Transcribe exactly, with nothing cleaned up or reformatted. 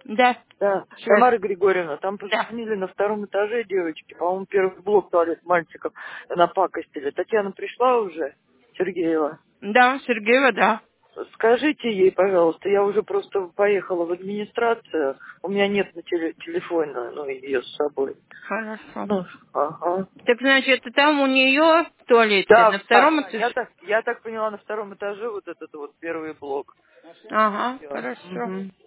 Да. Да, Сейчас. Тамара Григорьевна, там Да. позвонили на втором этаже девочки, по-моему, первый блок туалет мальчиков напакостили. Татьяна пришла уже, Сергеева. Да, Сергеева, да. Скажите ей, пожалуйста, я уже просто поехала в администрацию, у меня нет на теле- телефона, ну, ее с собой. Хорошо. Ну, ага. Так значит, там у нее в туалете, на Да, да, втором да, я этаже. так, я так поняла, на втором этаже вот этот вот первый блок. Ага, Все. хорошо.